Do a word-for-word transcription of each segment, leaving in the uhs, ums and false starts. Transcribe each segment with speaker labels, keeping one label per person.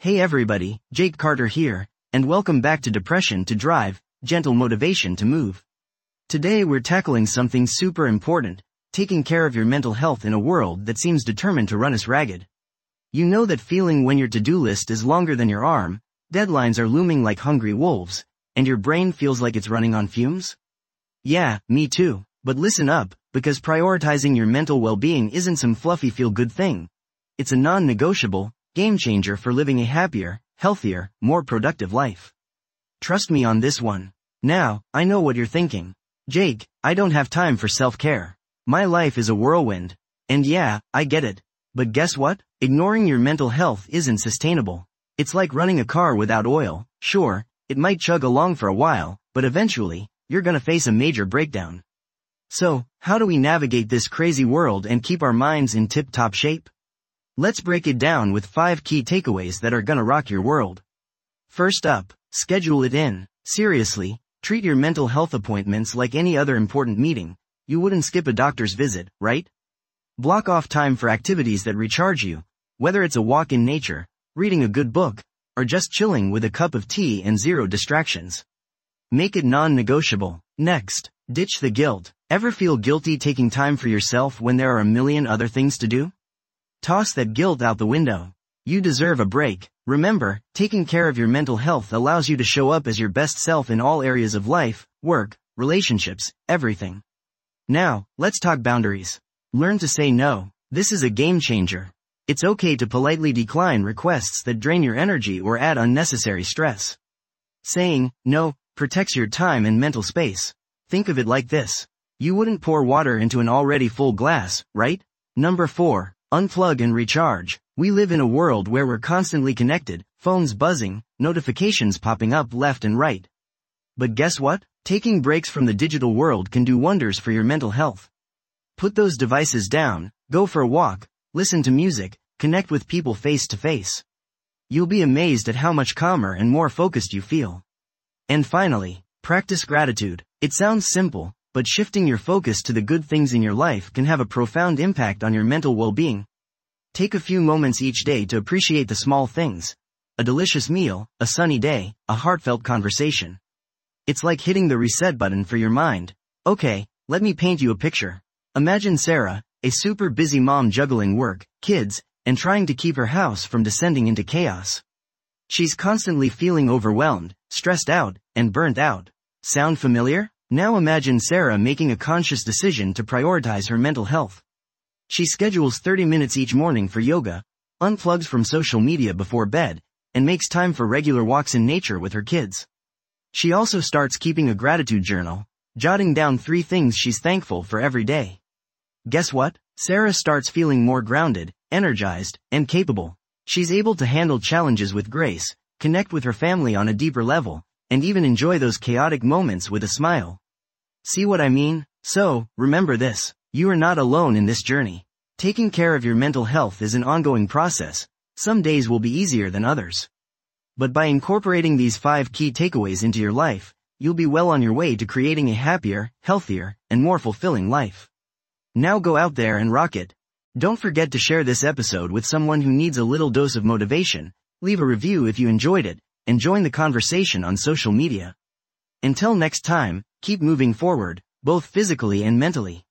Speaker 1: Hey everybody, Jake Carter here, and welcome back to Depression to Drive, Gentle Motivation to Move. Today we're tackling something super important, taking care of your mental health in a world that seems determined to run us ragged. You know that feeling when your to-do list is longer than your arm, deadlines are looming like hungry wolves, and your brain feels like it's running on fumes? Yeah, me too, but listen up, because prioritizing your mental well-being isn't some fluffy feel-good thing. It's a non-negotiable, game changer for living a happier, healthier, more productive life. Trust me on this one. Now, I know what you're thinking. Jake, I don't have time for self-care. My life is a whirlwind. And yeah, I get it. But guess what? Ignoring your mental health isn't sustainable. It's like running a car without oil. Sure, it might chug along for a while, but eventually, you're gonna face a major breakdown. So, how do we navigate this crazy world and keep our minds in tip-top shape? Let's break it down with five key takeaways that are gonna rock your world. First up, schedule it in. Seriously, treat your mental health appointments like any other important meeting. You wouldn't skip a doctor's visit, right? Block off time for activities that recharge you, whether it's a walk in nature, reading a good book, or just chilling with a cup of tea and zero distractions. Make it non-negotiable. Next, ditch the guilt. Ever feel guilty taking time for yourself when there are a million other things to do? Toss that guilt out the window. You deserve a break. Remember, taking care of your mental health allows you to show up as your best self in all areas of life, work, relationships, everything. Now, let's talk boundaries. Learn to say no. This is a game changer. It's okay to politely decline requests that drain your energy or add unnecessary stress. Saying no protects your time and mental space. Think of it like this. You wouldn't pour water into an already full glass, right? Number four. Unplug and recharge. We live in a world where we're constantly connected, phones buzzing, notifications popping up left and right. But guess what? Taking breaks from the digital world can do wonders for your mental health. Put those devices down, go for a walk, listen to music, connect with people face to face. You'll be amazed at how much calmer and more focused you feel. And finally, practice gratitude. It sounds simple, but shifting your focus to the good things in your life can have a profound impact on your mental well-being. Take a few moments each day to appreciate the small things. A delicious meal, a sunny day, a heartfelt conversation. It's like hitting the reset button for your mind. Okay, let me paint you a picture. Imagine Sarah, a super busy mom juggling work, kids, and trying to keep her house from descending into chaos. She's constantly feeling overwhelmed, stressed out, and burnt out. Sound familiar? Now imagine Sarah making a conscious decision to prioritize her mental health. She schedules thirty minutes each morning for yoga, unplugs from social media before bed, and makes time for regular walks in nature with her kids. She also starts keeping a gratitude journal, jotting down three things she's thankful for every day. Guess what? Sarah starts feeling more grounded, energized, and capable. She's able to handle challenges with grace, connect with her family on a deeper level, and even enjoy those chaotic moments with a smile. See what I mean? So, remember this. You are not alone in this journey. Taking care of your mental health is an ongoing process. Some days will be easier than others. But by incorporating these five key takeaways into your life, you'll be well on your way to creating a happier, healthier, and more fulfilling life. Now go out there and rock it. Don't forget to share this episode with someone who needs a little dose of motivation, leave a review if you enjoyed it, and join the conversation on social media. Until next time, keep moving forward, both physically and mentally.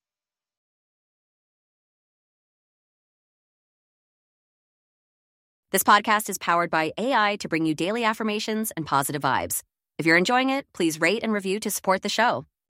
Speaker 2: This podcast is powered by A I to bring you daily affirmations and positive vibes. If you're enjoying it, please rate and review to support the show.